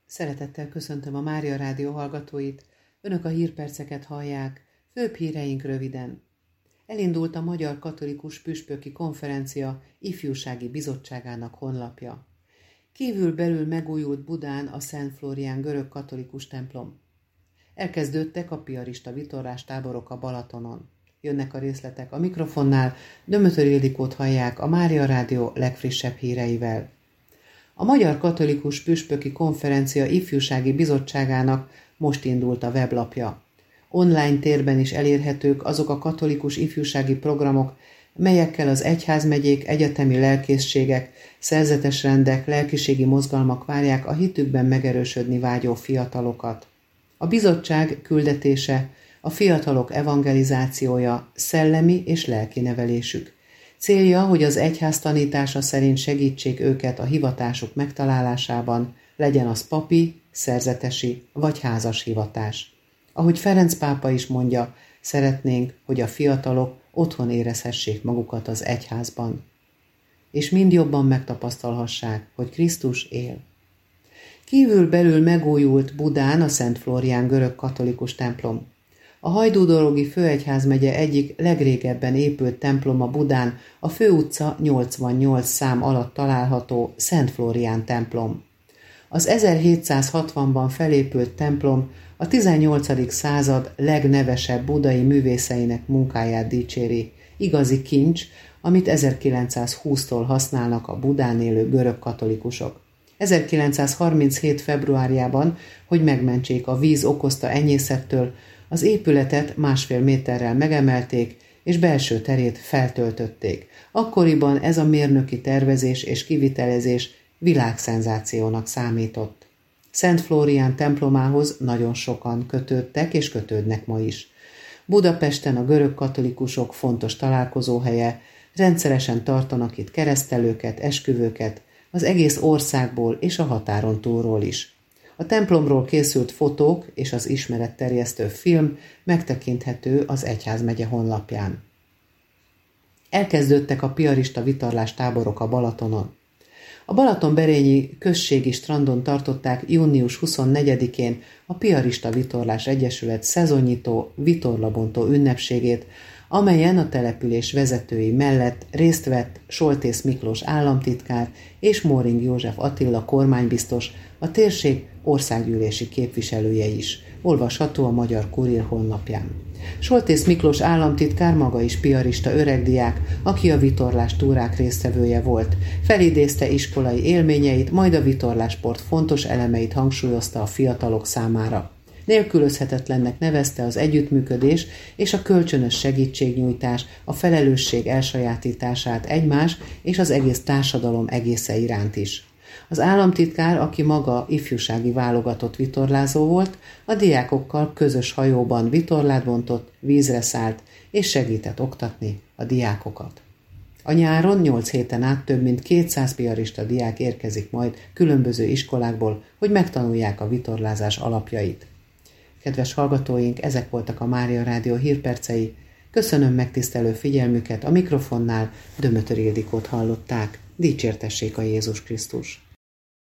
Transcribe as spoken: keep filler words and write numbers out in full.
Szeretettel köszöntöm a Mária Rádió hallgatóit. Önök a hírperceket hallják. Főbb híreink röviden. Elindult a Magyar Katolikus Püspöki Konferencia Ifjúsági Bizottságának honlapja. Kívül-belül megújult Budán a Szent Flórián görög katolikus templom. Elkezdődtek a piarista vitorlás táborok a Balatonon. Jönnek a részletek a mikrofonnál, Dömötör Ildikót hallják a Mária Rádió legfrissebb híreivel. A Magyar Katolikus Püspöki Konferencia Ifjúsági Bizottságának most indult a weblapja. Online térben is elérhetők azok a katolikus ifjúsági programok, melyekkel az egyházmegyék, egyetemi lelkészségek, szerzetes rendek, lelkiségi mozgalmak várják a hitükben megerősödni vágyó fiatalokat. A bizottság küldetése, a fiatalok evangelizációja, szellemi és lelki nevelésük. Célja, hogy az egyház tanítása szerint segítsék őket a hivatásuk megtalálásában, legyen az papi, szerzetesi vagy házas hivatás. Ahogy Ferenc pápa is mondja, szeretnénk, hogy a fiatalok otthon érezhessék magukat az egyházban, és mind jobban megtapasztalhassák, hogy Krisztus él. Kívül-belül megújult Budán a Szent Flórián görög katolikus templom. A Hajdú-dorogi főegyházmegye egyik legrégebben épült temploma Budán, a Főutca nyolcvannyolc szám alatt található Szent Flórián templom. Az ezerhétszázhatvanban felépült templom a tizennyolcadik század legnevesebb budai művészeinek munkáját dicséri, igazi kincs, amit ezerkilencszázhúsztól használnak a Budán élő görög katolikusok. ezerkilencszázharminchét februárjában, hogy megmentsék a víz okozta enyészettől, az épületet másfél méterrel megemelték, és belső terét feltöltötték. Akkoriban ez a mérnöki tervezés és kivitelezés világszenzációnak számított. Szent Flórián templomához nagyon sokan kötődtek és kötődnek ma is. Budapesten a görög katolikusok fontos találkozóhelye, rendszeresen tartanak itt keresztelőket, esküvőket, az egész országból és a határon túlról is. A templomról készült fotók és az ismeretterjesztő film megtekinthető az egyházmegye honlapján. Elkezdődtek a piarista vitorlás táborok a Balatonon. A Balatonberényi községi strandon tartották június huszonnegyedikén a Piarista Vitorlás Egyesület szezonnyitó vitorlabontó ünnepségét, amelyen a település vezetői mellett részt vett Soltész Miklós államtitkár és Móring József Attila kormánybiztos, a térség országgyűlési képviselője is. Olvasható a Magyar Kurír honlapján. Soltész Miklós államtitkár maga is piarista öregdiák, aki a vitorlás túrák résztvevője volt. Felidézte iskolai élményeit, majd a vitorlásport fontos elemeit hangsúlyozta a fiatalok számára. Nélkülözhetetlennek nevezte az együttműködés és a kölcsönös segítségnyújtás, a felelősség elsajátítását egymás és az egész társadalom egésze iránt is. Az államtitkár, aki maga ifjúsági válogatott vitorlázó volt, a diákokkal közös hajóban vitorlát bontott, vízre szállt és segített oktatni a diákokat. A nyáron nyolc héten át több mint kétszáz piarista diák érkezik majd különböző iskolákból, hogy megtanulják a vitorlázás alapjait. Kedves hallgatóink, ezek voltak a Mária Rádió hírpercei. Köszönöm megtisztelő figyelmüket, a mikrofonnál Dömötör Ildikót hallották. Dicsértessék a Jézus Krisztus!